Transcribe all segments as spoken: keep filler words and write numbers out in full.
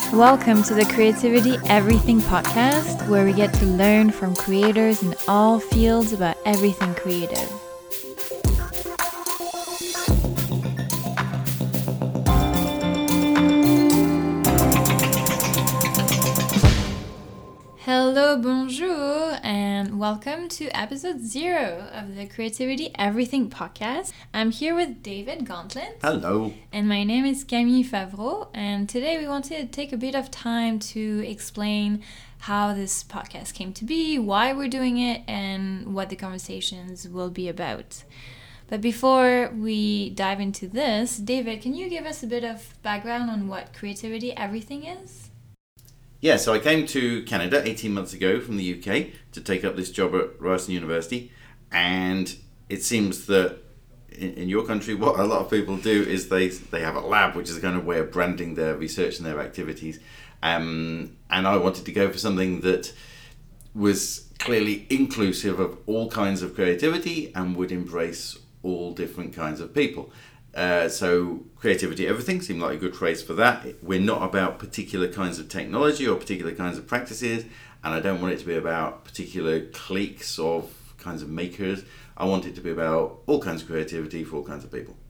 Welcome to the Creativity Everything podcast, where we get to learn from creators in all fields about everything creative. Hello, bonjour, and welcome to episode zero of the Creativity Everything podcast. I'm here with David Gauntlet. Hello. And my name is Camille Favreau, and today we wanted to take a bit of time to explain how this podcast came to be, why we're doing it, and what the conversations will be about. But before we dive into this, David, can you give us a bit of background on what Creativity Everything is? Yeah, so I came to Canada eighteen months ago from the U K to take up this job at Ryerson University, and it seems that in, in your country what a lot of people do is they they have a lab, which is a kind of way of branding their research and their activities, um, and I wanted to go for something that was clearly inclusive of all kinds of creativity and would embrace all different kinds of people. Uh, so Creativity Everything seemed like a good phrase for that. We're not about particular kinds of technology or particular kinds of practices, and I don't want it to be about particular cliques of kinds of makers. I want it to be about all kinds of creativity for all kinds of people.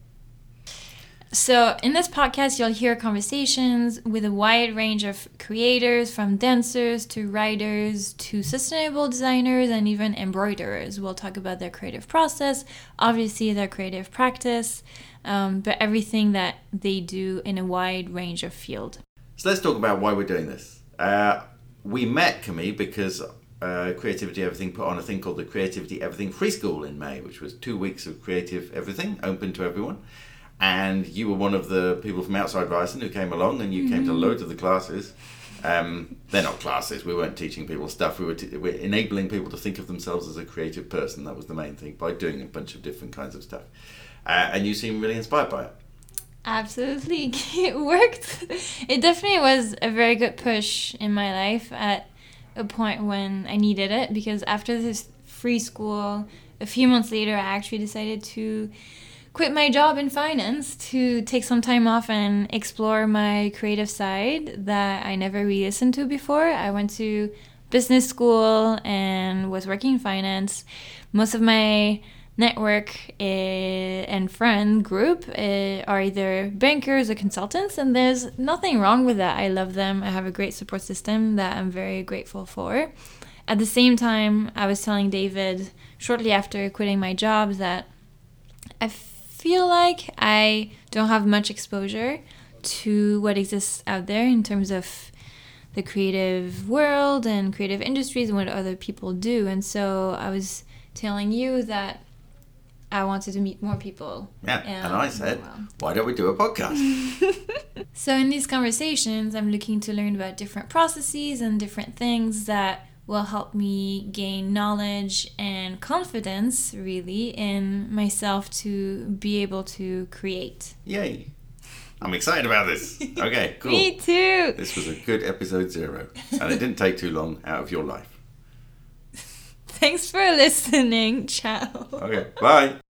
So in this podcast, you'll hear conversations with a wide range of creators, from dancers to writers to sustainable designers and even embroiderers. We'll talk about their creative process, obviously their creative practice, um, but everything that they do in a wide range of field. So let's talk about why we're doing this. Uh, we met, Camille, because uh, Creativity Everything put on a thing called the Creativity Everything Free School in May, which was two weeks of creative everything, open to everyone. And you were one of the people from outside Ryerson who came along, and you mm-hmm. came to loads of the classes. Um, they're not classes. We weren't teaching people stuff. We were, t- we were enabling people to think of themselves as a creative person. That was the main thing, by doing a bunch of different kinds of stuff. Uh, and you seem really inspired by it. Absolutely. It worked. It definitely was a very good push in my life at a point when I needed it, because after this free school, a few months later, I actually decided to quit my job in finance to take some time off and explore my creative side that I never really listened to before. I went to business school and was working in finance. Most of my network uh, and friend group uh, are either bankers or consultants, and there's nothing wrong with that. I love them. I have a great support system that I'm very grateful for. At the same time, I was telling David shortly after quitting my job that I feel like I don't have much exposure to what exists out there in terms of the creative world and creative industries and what other people do. And so I was telling you that I wanted to meet more people. Yeah, and, and I said, well, why don't we do a podcast? So in these conversations, I'm looking to learn about different processes and different things that will help me gain knowledge and confidence, really, in myself to be able to create. Yay. I'm excited about this. Okay, cool. Me too. This was a good episode zero, and it didn't take too long out of your life. Thanks for listening. Ciao. Okay, bye.